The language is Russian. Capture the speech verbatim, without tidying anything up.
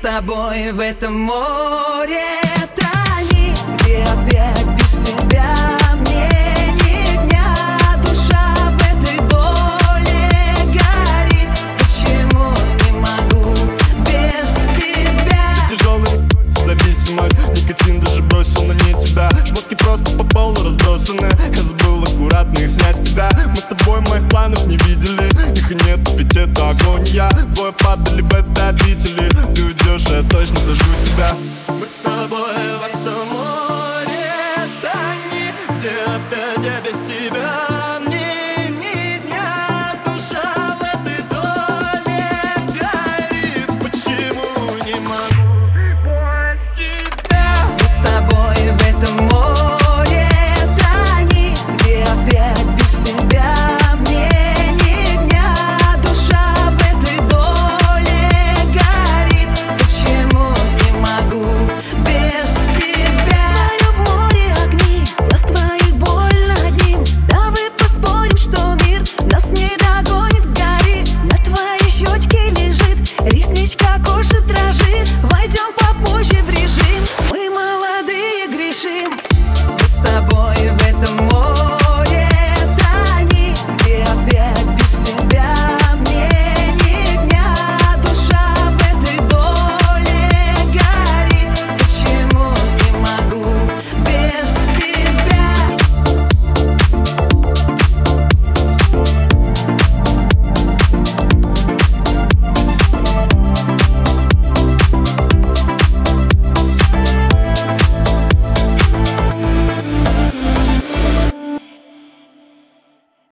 тобой в этом море тони, где опять без тебя мне ни дня. Душа в этой доле горит, почему не могу без тебя? Тяжелый зависимость, никотин даже бросил на не тебя. Шмотки просто по полу разбросаны, я забыл аккуратно их снять с тебя. Мы с тобой моих планов не видели, их и нет, ведь это огонь. Я двое падали бета-обители, ты уйдешь, я точно сожгу себя.